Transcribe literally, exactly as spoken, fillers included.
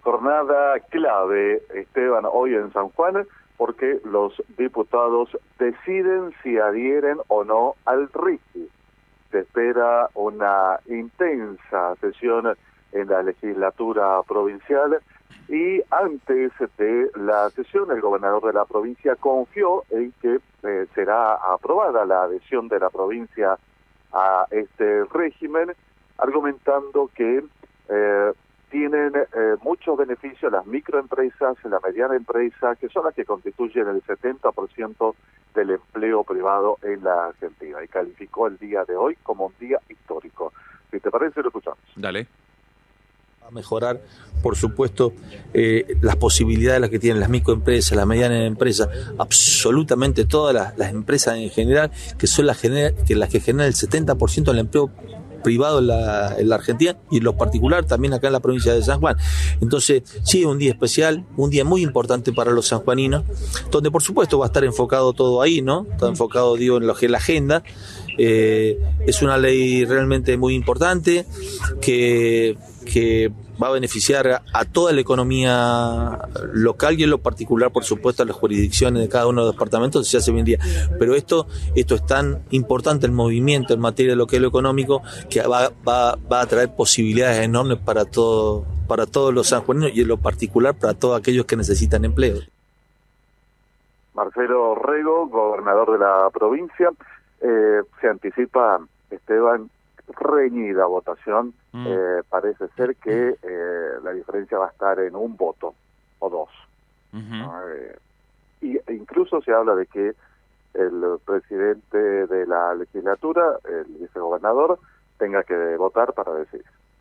Jornada clave, Esteban, hoy en San Juan, porque los diputados deciden si adhieren o no al R I G I. Se espera una intensa sesión en la legislatura provincial y antes de la sesión el gobernador de la provincia confió en que eh, será aprobada la adhesión de la provincia a este régimen, argumentando que eh, tienen eh, muchos beneficios las microempresas, la mediana empresa, que son las que constituyen el setenta por ciento del empleo privado en la Argentina. Y calificó el día de hoy como un día histórico. Si te parece, lo escuchamos. Dale. A mejorar, por supuesto, eh, las posibilidades las que tienen las microempresas, las medianas empresas, absolutamente todas las, las empresas en general, que son las, gener, que, las que generan el setenta por ciento del empleo privado en la, en la Argentina y en lo particular también acá en la provincia de San Juan. Entonces, sí, es un día especial, un día muy importante para los sanjuaninos, donde por supuesto va a estar enfocado todo ahí, ¿no? Está enfocado, digo, en lo que es la agenda. Eh, es una ley realmente muy importante que, que va a beneficiar a, a toda la economía local y en lo particular, por supuesto, a las jurisdicciones de cada uno de los departamentos, se hace bien día. Pero esto, esto es tan importante, el movimiento en materia de lo que es lo económico, que va, va, va a traer posibilidades enormes para todo, para todos los sanjuaninos y en lo particular para todos aquellos que necesitan empleo. Marcelo Rego, gobernador de la provincia, eh, se anticipa, Esteban, reñida votación. Mm. Eh, parece ser que eh, la diferencia va a estar en un voto o dos. Uh-huh. ¿No? Eh, y incluso se habla de que el presidente de la legislatura, el vicegobernador, tenga que votar para decidir.